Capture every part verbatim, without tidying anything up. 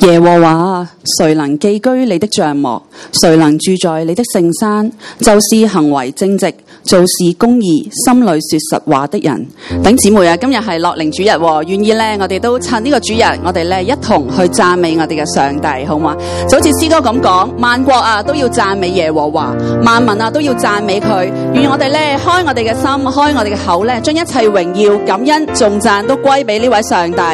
耶和華，誰能寄居你的帳幕？誰能住在你的聖山？就是行為正直、做事公義、心裏說實話的人。弟兄姊妹啊，今日係樂齡主日，願意咧，我哋都趁呢個主日，我哋咧一同去讚美我哋嘅上帝，好嘛？就好似詩歌咁講，萬國啊都要讚美耶和華，萬民啊都要讚美佢。願我哋咧開我哋嘅心，開我哋嘅口咧，將一切榮耀、感恩、頌讚都歸俾呢位上帝。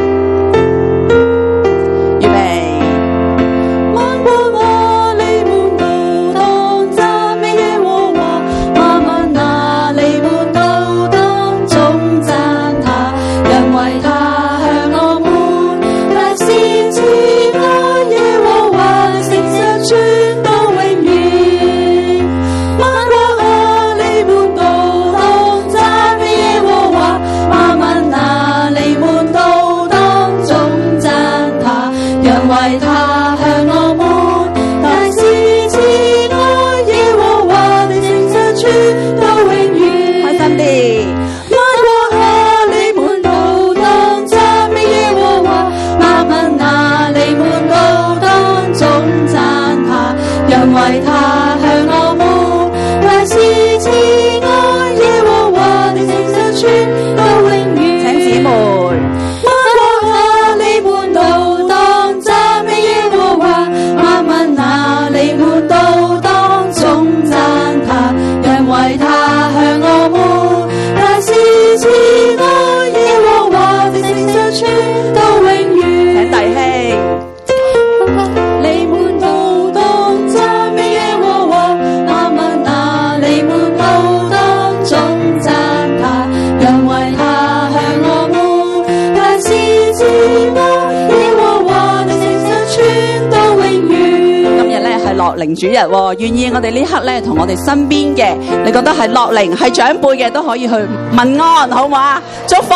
樂齡主日，願意我哋呢刻咧同我哋身邊嘅，你覺得係樂齡係長輩嘅都可以去問安，好嘛？祝福。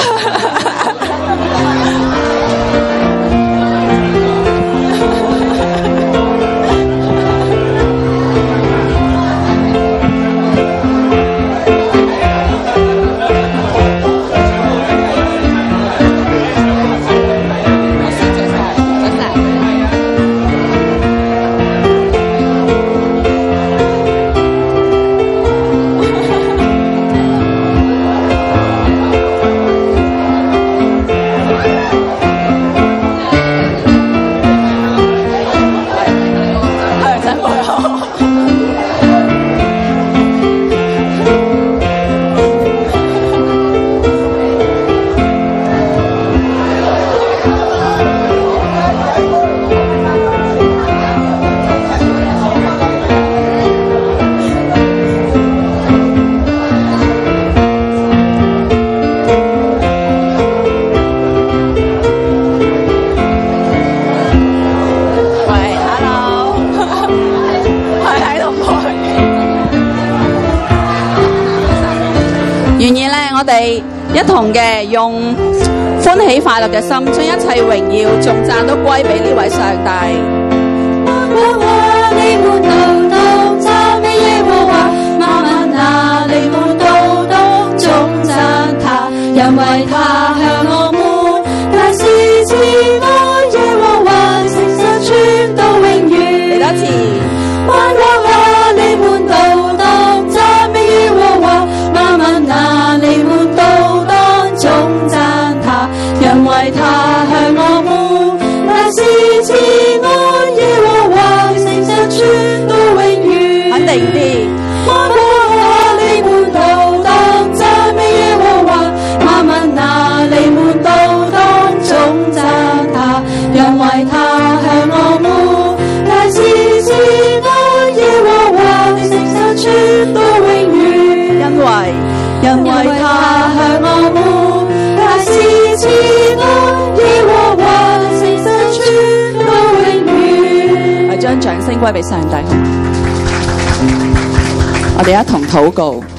一同嘅用歡喜快樂嘅心，將一切榮耀、頌讚都歸俾呢位上帝。萬國啊，你們都當讚美耶和華；萬民啊，你們都當頌讚他，因為他向我們大施慈愛，耶和華誠實傳到永遠。嚟多次，萬國啊，你們都當讚美耶和華；萬民啊，你們都頌讚他，因為他向我們大施慈愛，耶和華誠實傳到永遠。肯定啲，萬國啊，你們都當讚美耶和華；萬民啊，你們都當頌讚他，因為他向我們大施慈愛，耶和華誠實傳到永遠。因為因為他向我們大施慈愛，耶和華誠實傳到永遠。係將掌聲歸俾上帝，好嗎？我哋一同禱告。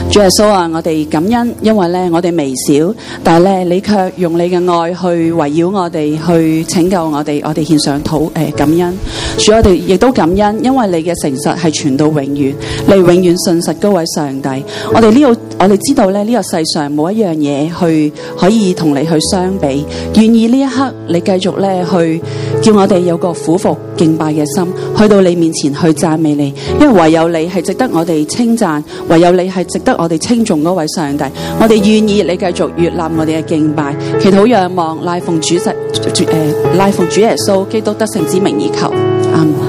主耶穌啊，我哋感恩，因為咧我哋微小，但係咧你卻用你嘅愛去圍繞我哋，去拯救我哋，我哋獻上禱誒、呃、感恩。主，我哋亦都感恩，因為你嘅誠實係傳到永遠，你永遠信實嗰位上帝。我哋呢度我哋知道咧呢、這個世上冇一樣嘢去可以同你去相比，願意呢一刻你繼續咧去叫我哋有個俯伏敬拜嘅心，去到你面前去讚美你，因為唯有你係值得我哋稱讚，唯有你係值得我哋稱頌嗰位上帝。我哋願意你繼續悅納我哋嘅敬拜，祈禱仰望，賴奉主實誒賴奉主耶穌基督得勝之名而求，阿們。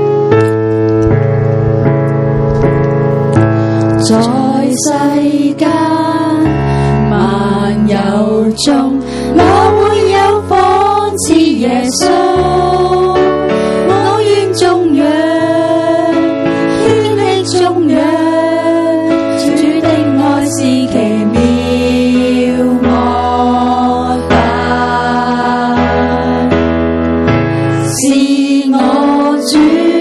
在世間萬有中，哪會有仿似耶穌？我願頌揚，天地頌揚，主的愛是奇妙莫大，是我主，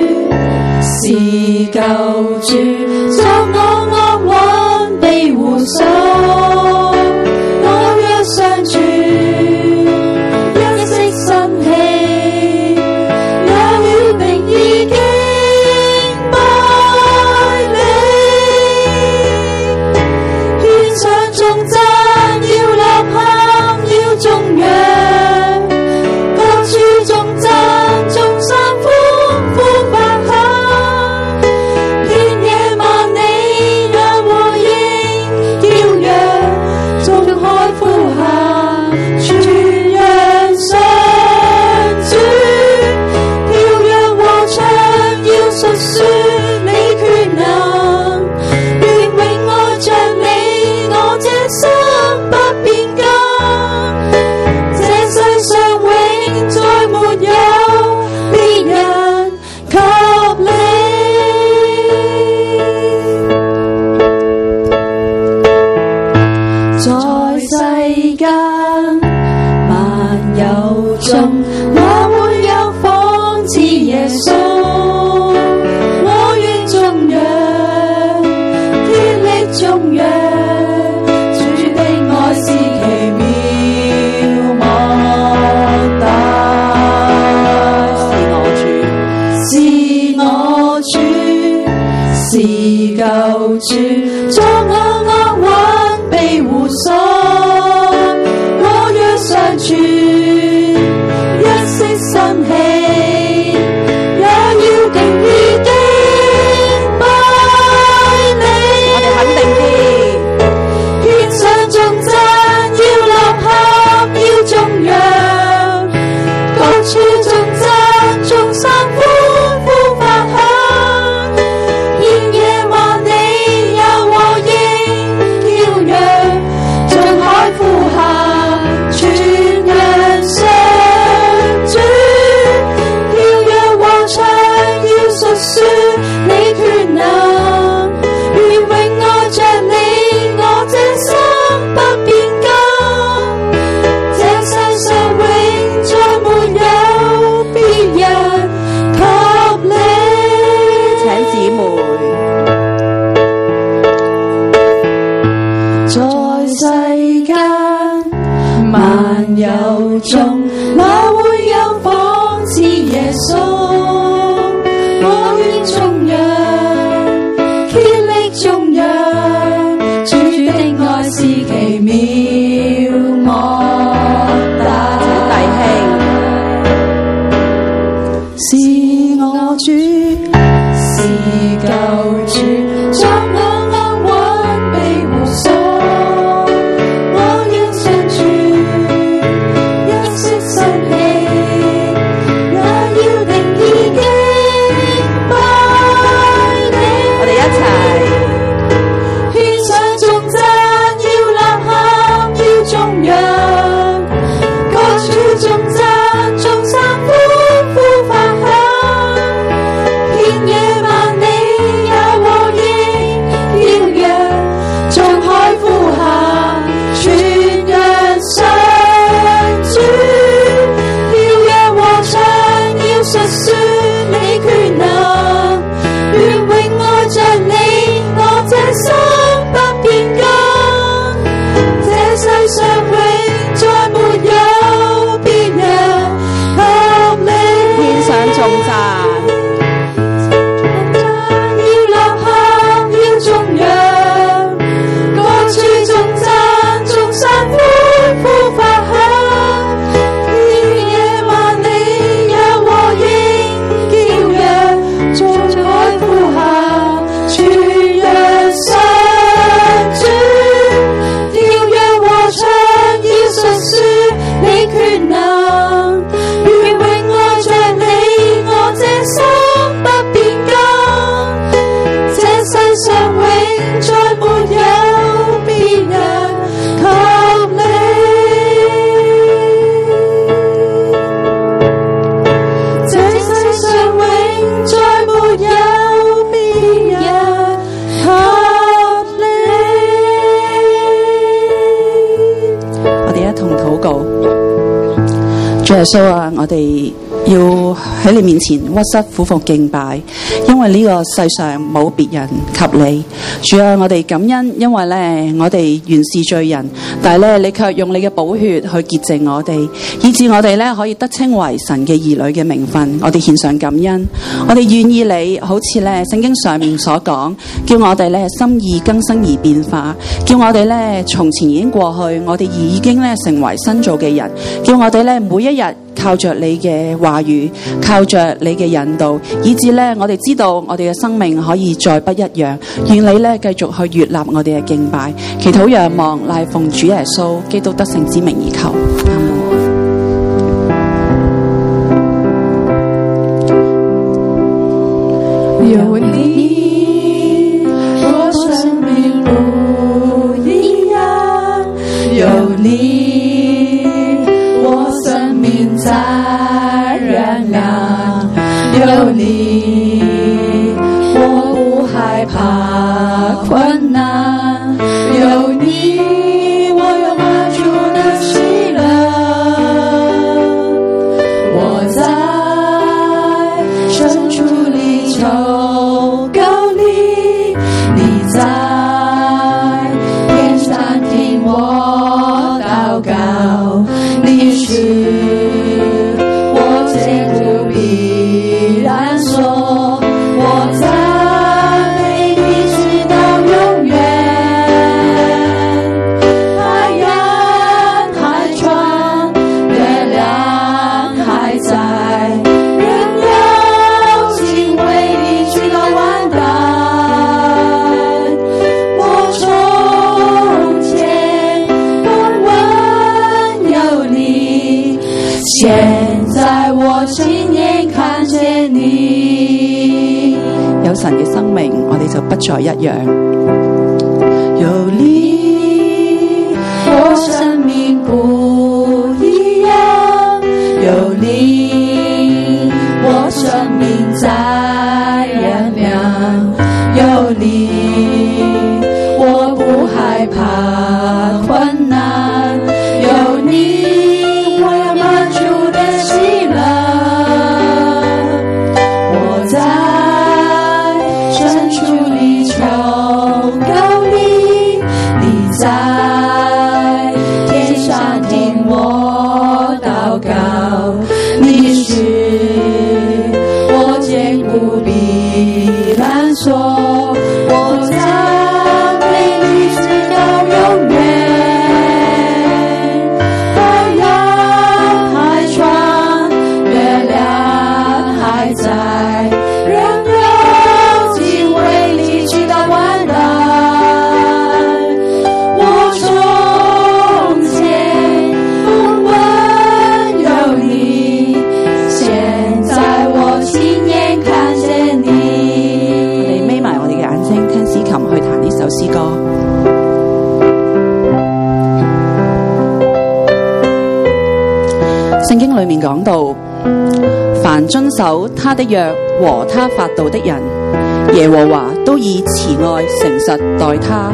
是救主，作我安穩庇護所。我若常存一息生氣，也要定意敬拜你，獻上頌讚，要吶喊，要頌揚，各處頌讚，眾山歡呼發響，天野萬里也和應叫揚，眾海呼喊，傳揚上主，跳躍和唱，要述說你權能，願永愛着你，我這心不變更，這世上永再沒有別人及你。在世間萬有中，哪會有仿似耶穌？我願頌揚，竭力頌揚，主的愛是奇妙莫大，是我主，是我主，是救主，作我安穩庇護所。我若常存一息生氣，也要定意敬拜你。我哋肯定啲，獻上頌讚，要吶喊，要頌揚，各處頌讚，眾山歡呼發響，遍野萬里也和應叫揚，眾海呼喊，傳揚上主，跳躍和唱，要述說你權能，願永愛着你，我這心不變更，這世上永再沒有別人及你。請姊妹，在世間萬有中，哪會有仿似耶穌？我願頌揚，竭力頌揚，主的愛是奇妙莫大。是我主，是救主，作我安穩庇護所。我願常存一息生氣，也要定意敬拜你。我哋一齊獻上頌讚，要吶喊，要頌揚，各處頌讚，眾山歡呼發響，遍野萬里也和耶穌啊，我哋要喺你面前屈膝俯伏敬拜，因為呢個世上冇別人及你。主啊，我哋感恩，因為咧我哋原是罪人，但係咧你卻用你嘅寶血去潔淨我哋，以致我哋咧可以得稱為神嘅兒女嘅名分。我哋獻上感恩，我哋願意你好似咧聖經上面所講，叫我哋咧心意更新而變化，叫我哋咧從前已經過去，我哋已經咧成為新造嘅人，叫我哋咧每一日靠着你嘅話語，靠着你嘅引導，以致咧我哋知道我哋嘅生命可以再不一樣。願你咧繼續去悅納我哋嘅敬拜，祈禱仰望賴奉主耶穌基督得勝之名而求。 有你，我生命不一樣，有你，我生命在燃亮，有你，我不害怕困難，有你，我有滿足的喜樂，我在深處裡求告你，你在天上聽我禱告，你是我堅固避難所，我在你直到永遠，海洋海川月亮還在，人要敬畏你直到萬代，我從前風聞有你，現在我親眼看見你。 有神嘅生命，我哋就不再一樣。 有你，我生命不一樣，有你，我生命在燃亮，有你，我不害怕困難，有你，我有滿足的喜樂，我在深處裡求告你，你在天上聽我禱告，你是我堅固避難所，我在為你直到永遠，海洋海川月亮還在，人要敬畏你直到萬代，我從前風聞有你，現在我親眼看見你。 我哋眯埋我哋嘅眼睛，聽司琴去彈呢首詩歌。聖經裏面講到，凡遵守他的約和他法度的人，耶和華都以慈愛誠實待他。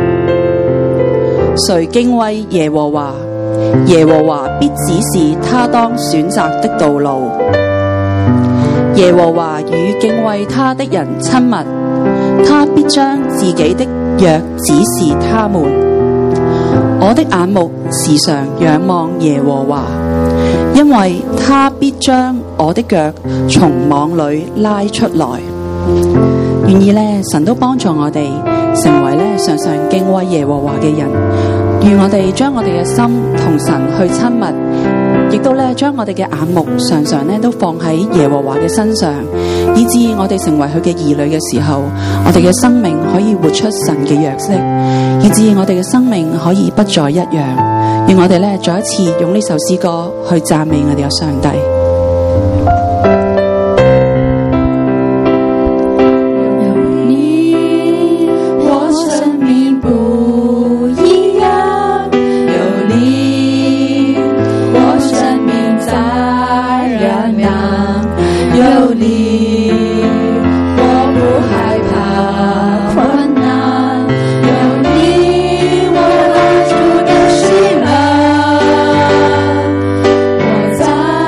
誰敬畏耶和華，耶和華必指示他當選擇的道路。耶和華與敬畏他的人親密，他必將自己的約指示他們。我的眼目時常仰望耶和華，因為他必將我的腳從網裏拉出來。願意呢，神都幫助我哋成為呢常常敬畏耶和華嘅人。願我哋將我哋嘅心同神去親密，亦都呢將我哋嘅眼目常常呢都放喺耶和華嘅身上，以致我哋成為佢嘅兒女嘅時候，我哋嘅生命可以活出神嘅樣式，以致我哋嘅生命可以不再一樣。願我哋呢再一次用呢首詩歌去讚美我哋嘅上帝。 在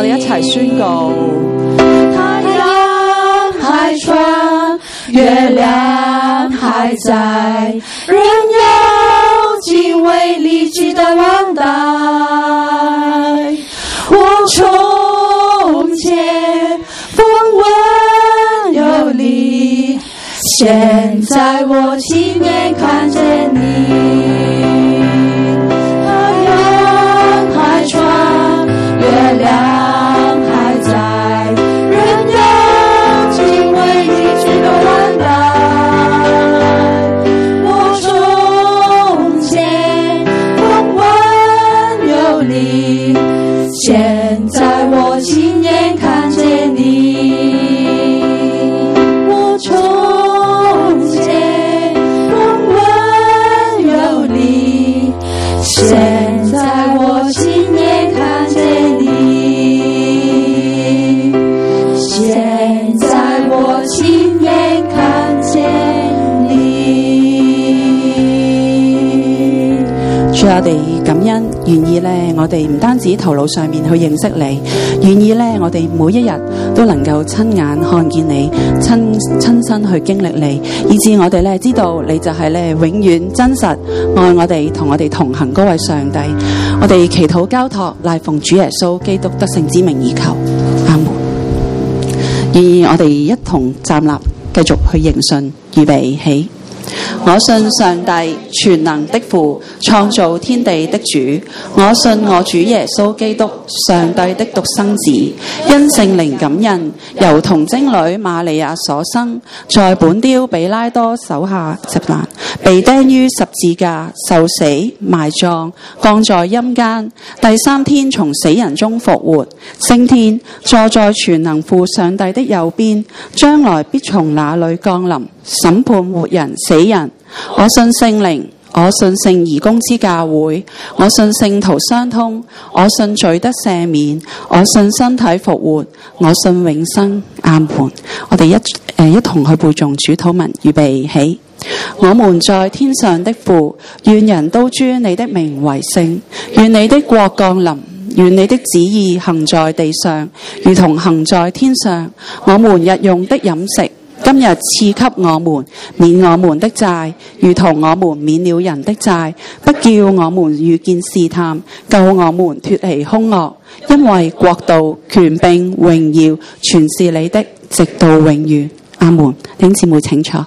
我哋一齊宣告。 太陽還穿，月亮還在，人有敬畏離去的萬代。我從前風聞有你，現在我親眼看見你。太陽還穿，月亮還在，人有敬畏離去的萬代。我從前風聞有你，現在我親眼看見你。我從前風聞有你，現在我親眼看見你。現在我親眼看見你。 主，我哋感恩，願意咧，我哋唔單止頭腦上面去認識你，願意咧，我哋每一日都能夠親眼看見你，親親身去經歷你，以致我哋咧知道你就係咧永遠真實愛我哋，同我哋同行嗰位上帝。我哋祈禱交託，賴奉主耶穌基督得勝之名而求，阿門。願意我哋一同站立，繼續去迎信，預備起。我信上帝全能的父，創造天地的主。我信我主耶穌基督，上帝的獨生子，因聖靈感孕，由童貞女瑪利亞所生，在本丟彼拉多手下受難，被釘於十字架，受死，埋葬，降在陰間，第三天從死人中復活，升天，坐在全能父上帝的右邊，將來必從那裏降臨，審判活人死人。我信聖靈，我信聖義公之教會，我信聖徒相通，我信罪得赦免，我信身體復活，我信永生。阿門。我哋一誒、呃、一同去背誦主禱文，預備起。我們在天上的父，願人都尊你的名為聖，願你的國降臨，願你的旨意行在地上，如同行在天上。我們日用的飲食，今日賜給我們，免我們的債，如同我們免了人的債，不叫我們遇見試探，救我們脫離兇惡。因為國度、權柄、榮耀，全是你的，直到永遠。阿門。弟兄姊妹請坐。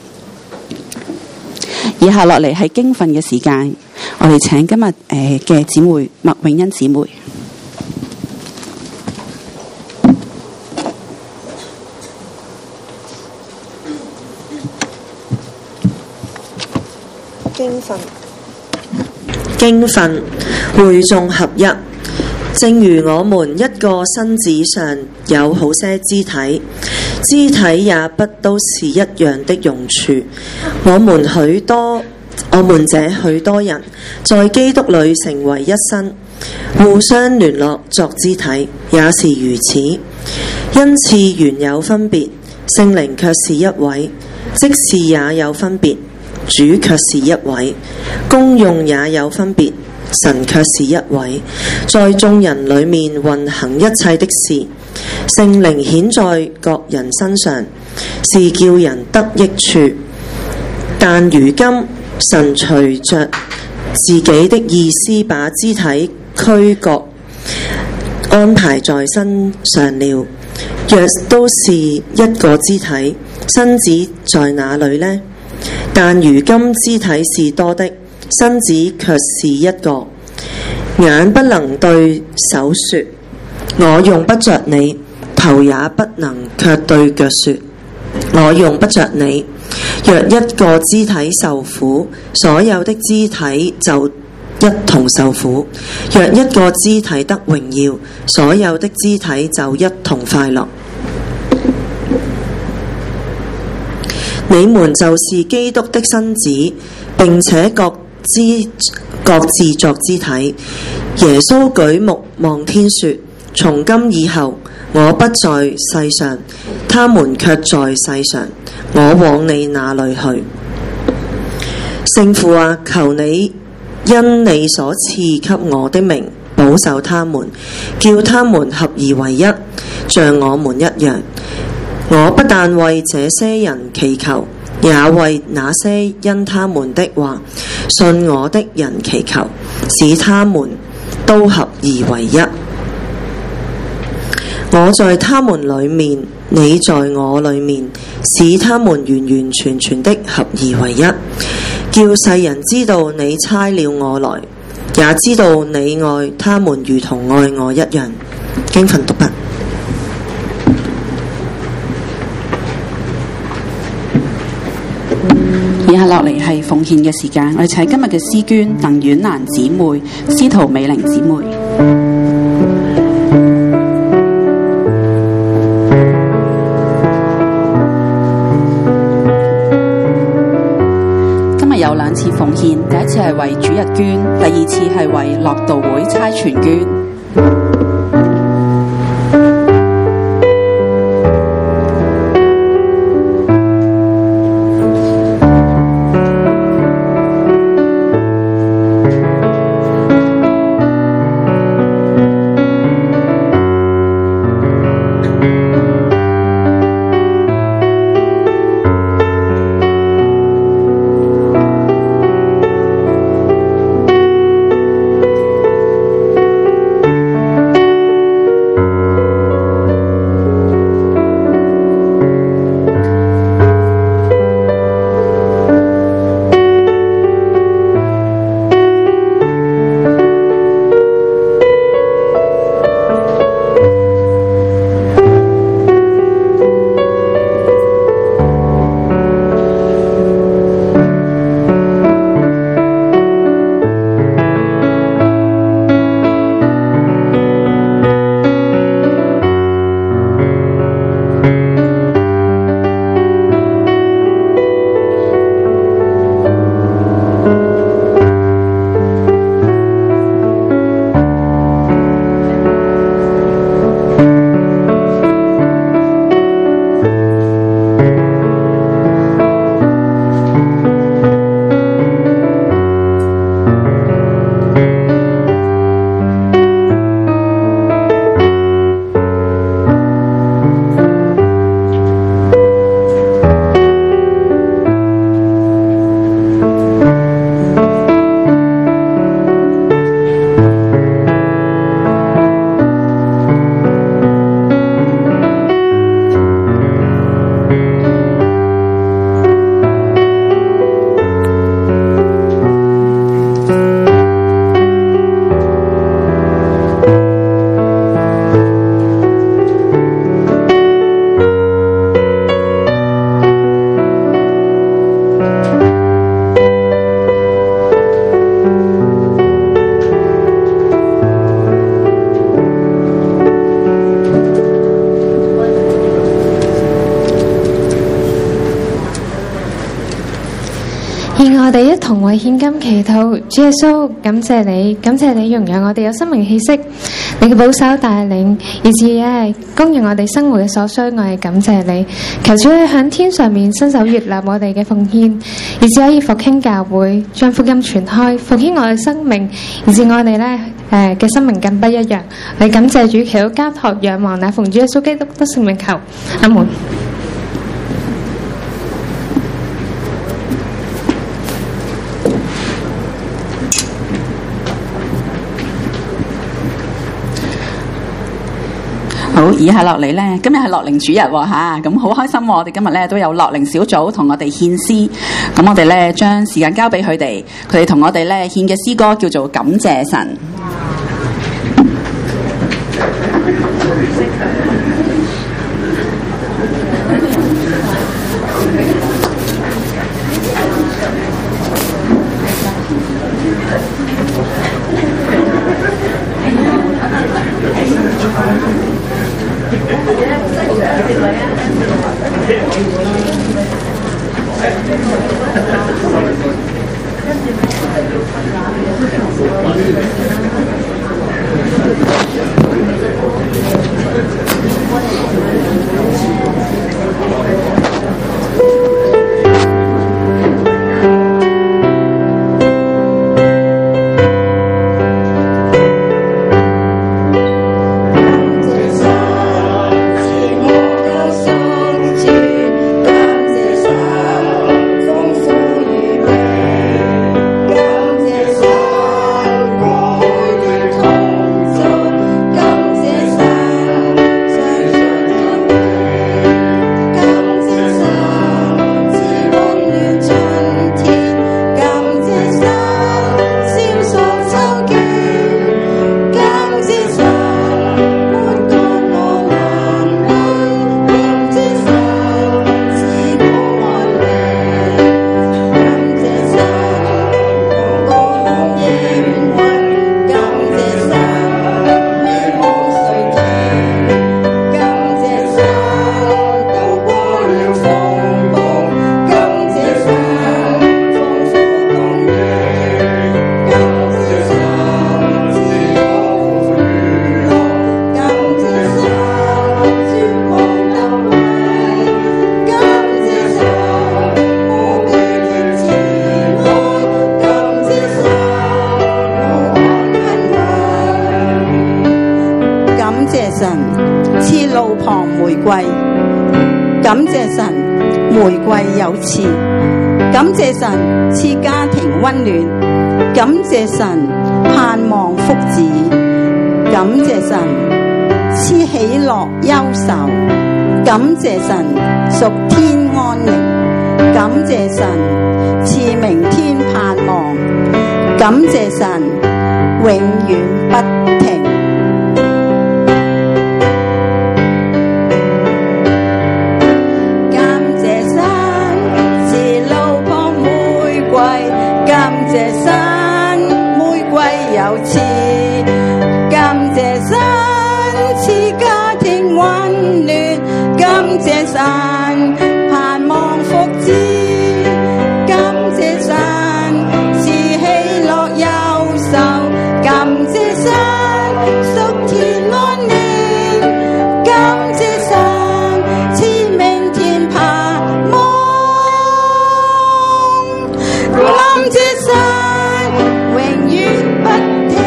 以下落嚟係經訓嘅時間，我哋請今日誒嘅姊妹麥永恩姊妹。 經訓，經訓，會眾合一。正如我們一個身子上有好些肢體，肢體也不都是一樣的用處。我們許多，我們這許多人，在基督裏成為一身，互相聯絡作肢體，也是如此。恩賜原有分別，聖靈卻是一位；職事也有分別，主卻是一位；功用也有分別，神卻是一位。在眾人裏面運行一切的事，聖靈顯在各人身上，是叫人得益處。但如今神隨着自己的意思，把肢體區各安排在身上了。若都是一個肢體，身子在哪裏呢？但如今肢體是多的，身子卻是一個。眼不能對手說，我用不着你；頭也不能卻對腳說，我用不着你。若一個肢體受苦，所有的肢體就一同受苦；若一個肢體得榮耀，所有的肢體就一同快樂。你們就是基督的身子，並且各肢各自作肢體。耶穌舉目望天說，從今以後我不在世上，他們卻在世上，我往你那裏去。聖父啊，求你因你所賜給我的名保保守他們，叫他們合而為一，像我們一樣。我不但為這些人祈求，也為那些因他們的話信我的人祈求，使他們都合而為一。我在他們裏面，你在我裏面，使他們完完全全的合而為一，叫世人知道你差了我來，也知道你愛他們如同愛我一樣。經訓讀畢。 以下落嚟係奉獻嘅時間，我哋請今日嘅詩捐鄧婉蘭姊妹、司徒美玲姊妹。今日有兩次奉獻，第一次係為主日捐，第二次係為樂道會差傳捐。 我哋一同為獻金祈禱。主耶穌，感謝你，感謝你容讓我哋有生命氣息，你嘅保守帶領，以至咧供應我哋生活嘅所需。我係感謝你，求主喺響天上面伸手悅納我哋嘅奉獻，以至可以復興教會，將福音傳開，復興我嘅生命，以至我哋咧誒嘅生命更不一樣。我哋感謝主，祈禱交託仰望那奉主耶穌基督得聖名求，阿門。 好，以下落嚟呢，今日係樂齡主日喎嚇，咁好開心喎！我哋今日呢都有樂齡小組同我哋獻詩，咁我哋呢將時間交俾佢哋，佢哋同我哋呢獻嘅詩歌叫做《感謝神》。 謝神玫瑰有刺，感謝神賜家庭溫暖，感謝神盼望福祉，感謝神賜喜樂憂愁，感謝神屬天安寧，感謝神賜明天盼望，感謝神永遠不停。感謝神是路旁玫瑰，感謝神玫瑰有刺，感謝神賜家庭溫暖，感謝神盼望福祉，感謝神是喜樂憂愁，感謝神屬天安寧，感謝神賜明天盼望，感謝神永遠不停。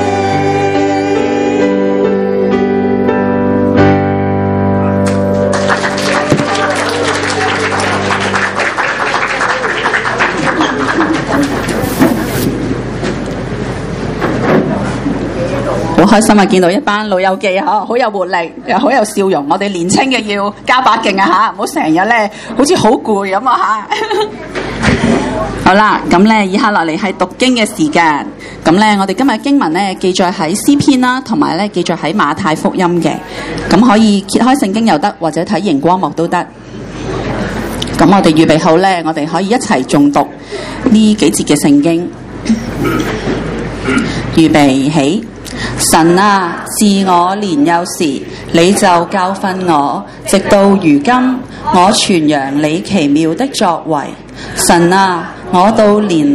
好開心啊！見到一班老友記嗬，好有活力，又好有笑容。我哋年青嘅要加把勁啊吓，唔好成日咧好似好攰咁啊吓。好啦，咁咧以下落嚟係讀經嘅時間。咁咧我哋今日經文咧記載喺詩篇啦，同埋咧記載喺馬太福音嘅。咁可以揭開聖經又得，或者睇熒光幕都得。咁我哋預備好咧，我哋可以一齊誦讀呢幾節嘅聖經。預備起。神啊，自我年幼時，你就教訓我，直到如今，我傳揚你奇妙的作為。神啊，我到年